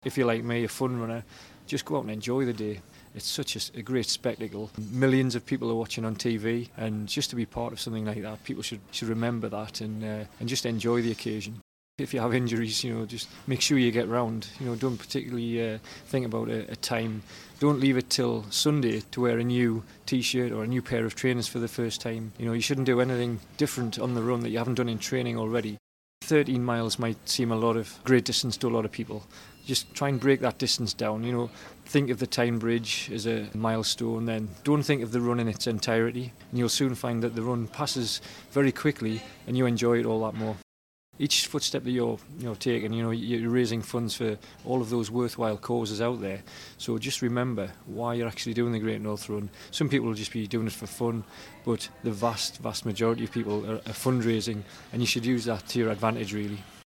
If you're like me, a fun runner, just go out and enjoy the day. It's such a great spectacle. Millions of people are watching on TV, and just to be part of something like that, people should remember that and just enjoy the occasion. If you have injuries, just make sure you get round. Don't particularly think about a time. Don't leave it till Sunday to wear a new T-shirt or a new pair of trainers for the first time. You shouldn't do anything different on the run that you haven't done in training already. 13 miles might seem a lot of great distance to a lot of people. Just try and break that distance down. Think of the Tyne Bridge as a milestone, then don't think of the run in its entirety, and you'll soon find that the run passes very quickly and you enjoy it all that more. Each footstep that you're taking, you're raising funds for all of those worthwhile causes out there. So just remember why you're actually doing the Great North Run. Some people will just be doing it for fun, but the vast majority of people are fundraising, and you should use that to your advantage, really.